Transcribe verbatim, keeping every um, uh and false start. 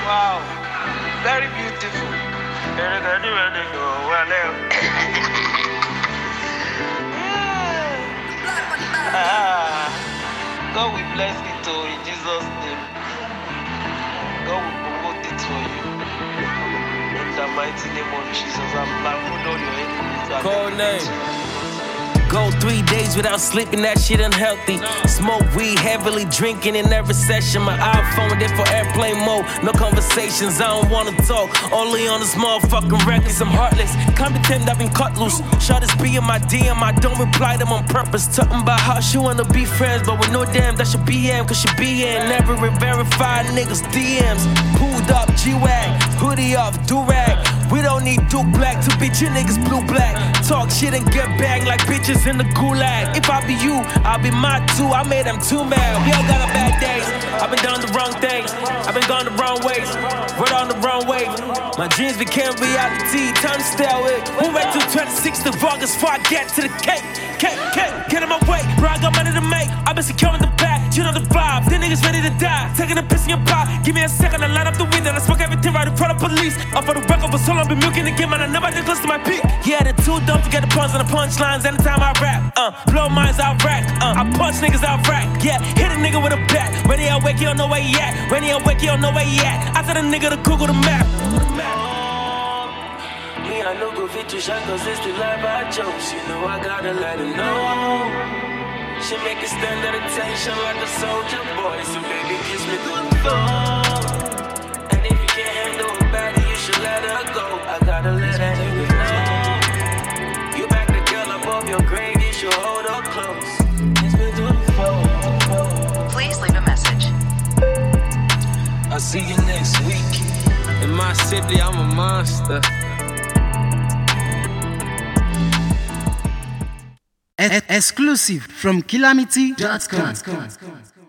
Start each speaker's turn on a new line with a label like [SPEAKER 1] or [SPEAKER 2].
[SPEAKER 1] Wow, very beautiful. Ah, God will bless it all in Jesus' name. God will promote it for you. In the mighty name of Jesus, I'm blindfold all your enemies.
[SPEAKER 2] Code name. Go three days without sleeping, that shit unhealthy. Smoke weed, heavily drinking in every session. My iPhone there for airplane mode. No conversations, I don't wanna talk. Only on this motherfucking records, I'm heartless. Can't pretend I've been cut loose. Shot this B in my D M, I don't reply them on purpose. Talking about how she wanna be friends, but with no damn, that should be M, cause she be in. Never verify niggas' D Ms. Pulled up, G-Wag, hoodie off, do-rag. We don't need Duke Black to beat you niggas blue black. Talk shit and get bagged like bitches in the gulag. If I be you, I'll be my two. I made them too mad. We all got our bad days. I've been doing the wrong things. I've been going the wrong ways. We're on the wrong way. My dreams became reality. Time to stay away. Who wait till twenty-sixth of August before I get to the cake? Cake, cake, get in my way. Bro, I got money to make. I've been securing the back. You know the vibe. These niggas ready to die. Taking a piss in your pot. Give me a second, I light up the window. I smoke everything right in front of police. Up for the record for so long, been milking the game, and I never did close to my peak. Yeah, the two, don't forget the puns and the punchlines anytime I rap. Uh, blow minds out rack. Uh, I punch niggas out rack. Yeah, hit a nigga with a bat. When he awake, he don't know where he at. When he awake, he don't know where he at. I tell the nigga to Google the map. Me, I know go fit to shot, cause it's the life I chose. You know I gotta let her know. She make a stand at attention like a soldier boy. So baby, kiss me through the phone. And if you can't handle a baddie, you should let her go. I gotta let that nigga know. You back the girl above your grave, you should hold her close. Kiss me through the phone.
[SPEAKER 3] Please leave a message.
[SPEAKER 2] I'll see you next week. In my city, I'm a monster.
[SPEAKER 4] Exclusive from Calamity dot com.